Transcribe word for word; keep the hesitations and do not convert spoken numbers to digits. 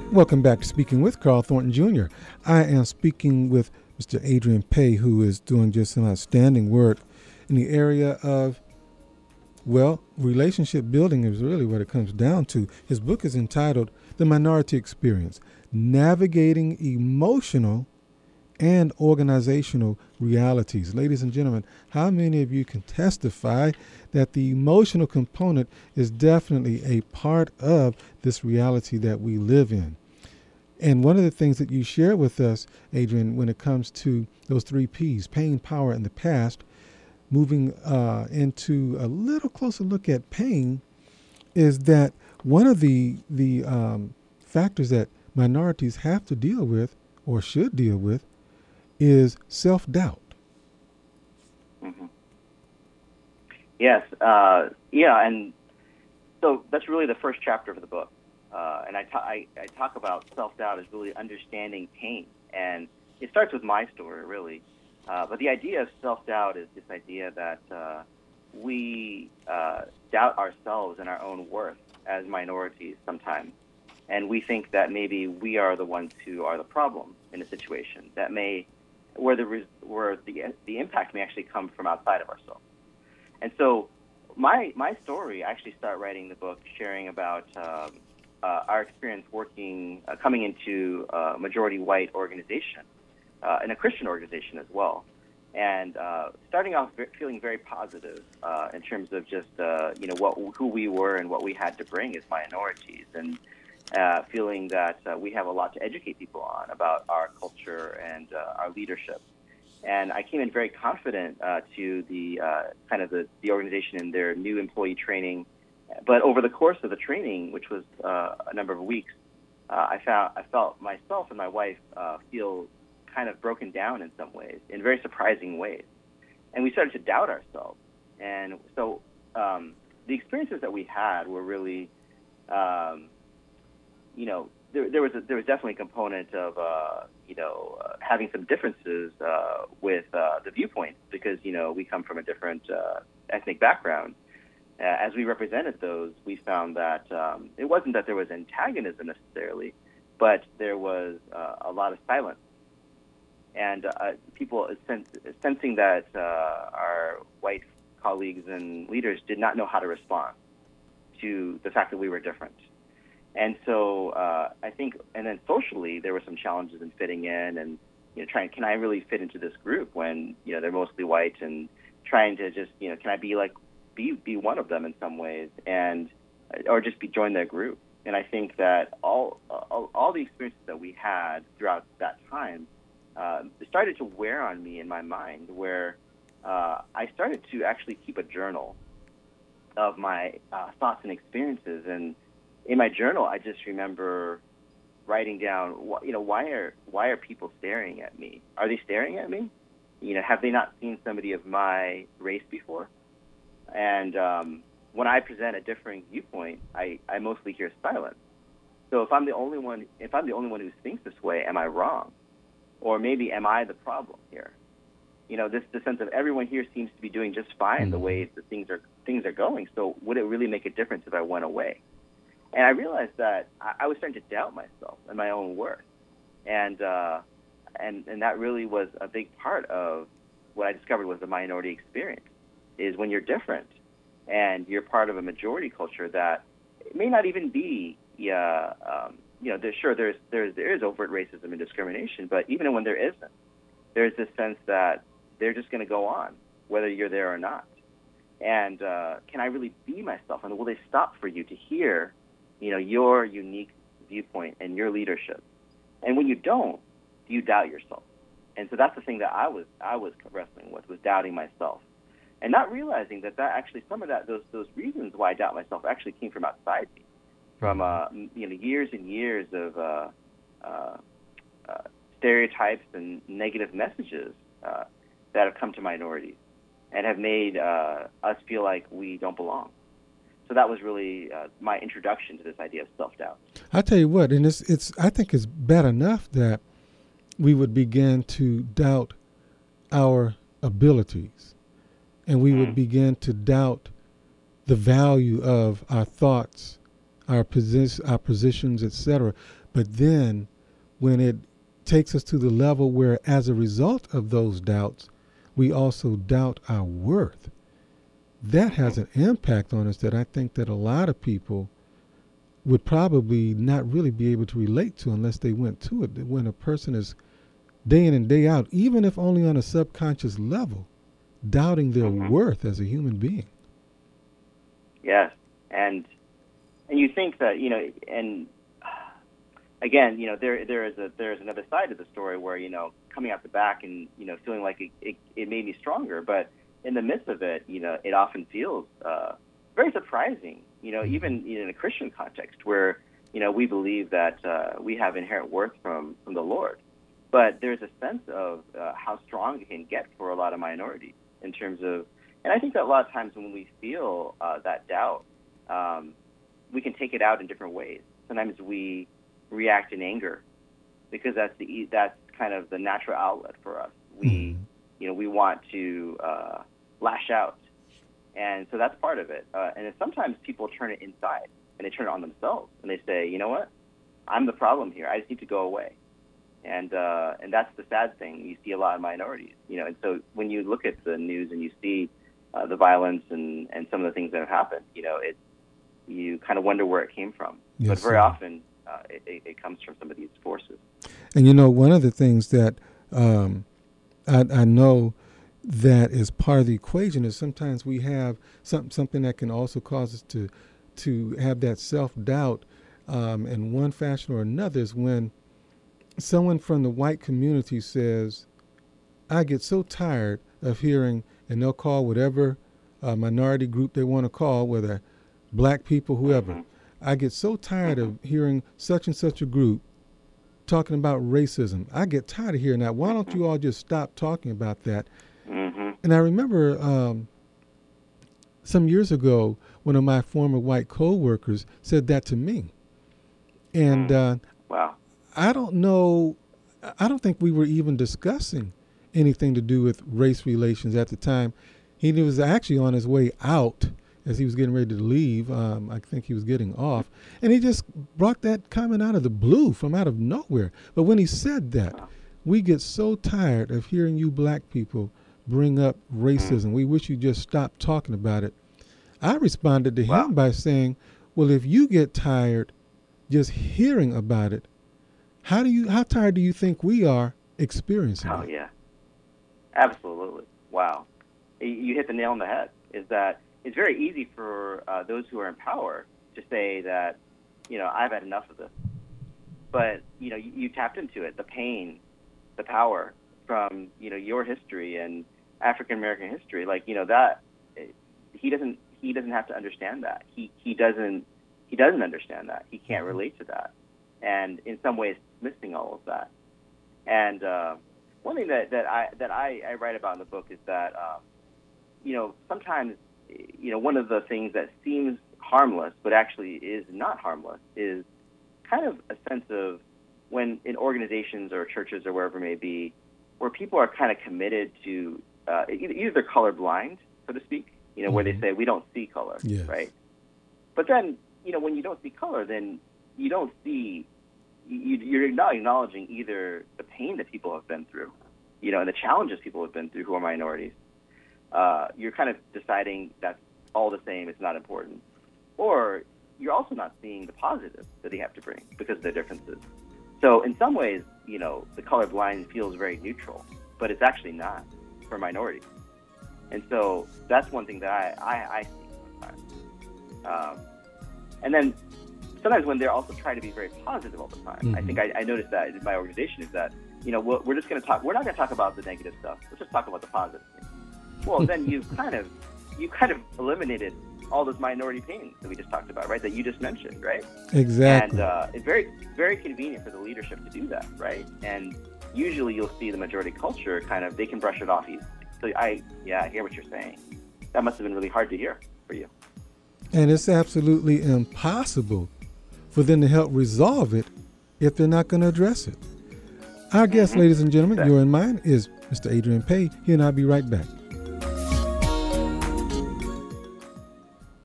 Welcome back to Speaking with Carl Thornton Junior I am speaking with Mister Adrian Pay, who is doing just some outstanding work in the area of, well, relationship building is really what it comes down to. His book is entitled The Minority Experience, Navigating Emotional and Organizational Realities. Ladies and gentlemen, how many of you can testify that the emotional component is definitely a part of this reality that we live in? And one of the things that you share with us, Adrian, when it comes to those three P's, pain, power, and the past, moving uh, into a little closer look at pain, is that one of the the um, factors that minorities have to deal with or should deal with is self-doubt. Mm-hmm. Yes, uh, yeah, and so that's really the first chapter of the book. Uh, and I, ta- I, I talk about self-doubt as really understanding pain. And it starts with my story, really. Uh, but the idea of self-doubt is this idea that uh, we uh, doubt ourselves and our own worth as minorities sometimes. And we think that maybe we are the ones who are the problem in a situation that may, where the, res- where the, the impact may actually come from outside of ourselves. And so my, my story, I actually start writing the book sharing about um, Uh, our experience working, uh, coming into a majority white organization, uh, and a Christian organization as well, and uh, starting off ve- feeling very positive uh, in terms of just uh, you know what who we were and what we had to bring as minorities, and uh, feeling that uh, we have a lot to educate people on about our culture and uh, our leadership. And I came in very confident uh, to the uh, kind of the, the organization in their new employee training. But over the course of the training, which was uh, a number of weeks, uh, I found I felt myself and my wife uh, feel kind of broken down in some ways, in very surprising ways, and we started to doubt ourselves. And so um, the experiences that we had were really, um, you know, there, there was a, there was definitely a component of uh, you know uh, having some differences uh, with uh, the viewpoints, because you know we come from a different uh, ethnic background. Uh, as we represented those, we found that um, it wasn't that there was antagonism necessarily, but there was uh, a lot of silence. And uh, people sens- sensing that uh, our white colleagues and leaders did not know how to respond to the fact that we were different. And so uh, I think, and then socially, there were some challenges in fitting in and, you know, trying, can I really fit into this group when, you know, they're mostly white, and trying to just, you know, can I be like, be be one of them in some ways, and or just be join their group. And I think that all all, all the experiences that we had throughout that time uh, started to wear on me in my mind, where uh, I started to actually keep a journal of my uh, thoughts and experiences. And in my journal, I just remember writing down, you know, why are why are people staring at me? Are they staring at me? You know, have they not seen somebody of my race before? And um, when I present a differing viewpoint, I, I mostly hear silence. So if I'm the only one, if I'm the only one who thinks this way, am I wrong? Or maybe am I the problem here? You know, this the sense of everyone here seems to be doing just fine mm-hmm. the way that things are things are going. So would it really make a difference if I went away? And I realized that I, I was starting to doubt myself and my own worth, and uh, and and that really was a big part of what I discovered was the minority experience. Is when you're different and you're part of a majority culture that it may not even be, yeah, um, you know, there's, sure, there's, there's, there is overt racism and discrimination, but even when there isn't, there's this sense that they're just going to go on, whether you're there or not. And uh, can I really be myself? And will they stop for you to hear, you know, your unique viewpoint and your leadership? And when you don't, you doubt yourself. And so that's the thing that I was, I was wrestling with, was doubting myself. And not realizing that, that actually some of that those those reasons why I doubt myself actually came from outside me, from uh, you know years and years of uh, uh, uh, stereotypes and negative messages uh, that have come to minorities and have made uh, us feel like we don't belong. So that was really uh, my introduction to this idea of self-doubt. I tell you what, and it's it's I think it's bad enough that we would begin to doubt our abilities. And we mm. would begin to doubt the value of our thoughts, our, posi- our positions, et cetera. But then when it takes us to the level where as a result of those doubts, we also doubt our worth, that has an impact on us that I think that a lot of people would probably not really be able to relate to unless they went to it. When a person is day in and day out, even if only on a subconscious level, doubting their mm-hmm. worth as a human being. Yes, and and you think that, you know, and again, you know, there there is a there is another side to the story where, you know, coming out the back and, you know, feeling like it, it, it made me stronger, but in the midst of it, you know, it often feels uh, very surprising, you know, even in a Christian context where, you know, we believe that uh, we have inherent worth from, from the Lord. But there's a sense of uh, how strong it can get for a lot of minorities in terms of, and I think that a lot of times when we feel uh, that doubt, um, we can take it out in different ways. Sometimes we react in anger because that's the that's kind of the natural outlet for us. We, mm-hmm. you know, we want to uh, lash out, and so that's part of it. Uh, and then sometimes people turn it inside and they turn it on themselves and they say, you know what, I'm the problem here. I just need to go away. And uh, and that's the sad thing. You see a lot of minorities, you know. And so when you look at the news and you see uh, the violence and, and some of the things that have happened, you know, it you kind of wonder where it came from. Yes, but very sir. often uh, it, it comes from some of these forces. And you know, one of the things that um, I, I know that is part of the equation is sometimes we have some, something that can also cause us to to have that self-doubt um, in one fashion or another is when someone from the white community says, I get so tired of hearing, and they'll call whatever uh, minority group they want to call, whether black people, whoever. Mm-hmm. I get so tired of hearing such and such a group talking about racism. I get tired of hearing that. Why don't you all just stop talking about that? Mm-hmm. And I remember um, some years ago, one of my former white co-workers said that to me. And uh, wow. I don't know, I don't think we were even discussing anything to do with race relations at the time. He was actually on his way out as he was getting ready to leave. Um, I think he was getting off. And he just brought that comment out of the blue from out of nowhere. But when he said that, we get so tired of hearing you black people bring up racism. We wish you just stopped talking about it. I responded to wow. him by saying, well, if you get tired just hearing about it, How do you? How tired do you think we are experiencing Oh, it? yeah. Absolutely. Wow. You hit the nail on the head, is that it's very easy for uh, those who are in power to say that, you know, I've had enough of this. But, you know, you, you tapped into it, the pain, the power from, you know, your history and African-American history. Like, you know, that, he doesn't, he doesn't have to understand that. He, he doesn't, he doesn't understand that. He can't relate to that. And in some ways, missing all of that. And uh, one thing that, that I that I, I write about in the book is that, um, you know, sometimes, you know, one of the things that seems harmless but actually is not harmless is kind of a sense of when in organizations or churches or wherever it may be, where people are kind of committed to uh, either, either they're colorblind, so to speak, you know, mm-hmm. where they say we don't see color, yes. right? But then, you know, when you don't see color, then you don't see, you, you're not acknowledging either the pain that people have been through, you know, and the challenges people have been through who are minorities. Uh, you're kind of deciding that's all the same, it's not important. Or you're also not seeing the positives that they have to bring because of their differences. So in some ways, you know, the colorblind feels very neutral, but it's actually not for minorities. And so that's one thing that I, I, I see sometimes. Um, and then sometimes when they're also trying to be very positive all the time. Mm-hmm. I think I, I noticed that in my organization is that, you know, we're, we're just going to talk, we're not going to talk about the negative stuff. Let's just talk about the positive things. Well, then you've kind of, you kind of eliminated all those minority pains that we just talked about, right? That you just mentioned, right? Exactly. And uh, it's very, very convenient for the leadership to do that, right? And usually you'll see the majority culture kind of, they can brush it off easily. So I, yeah, I hear what you're saying. That must have been really hard to hear for you. And it's absolutely impossible for them to help resolve it if they're not going to address it. Our guest, mm-hmm. ladies and gentlemen, exactly. You're in Mind, is Mister Adrian Paye. He and I'll be right back.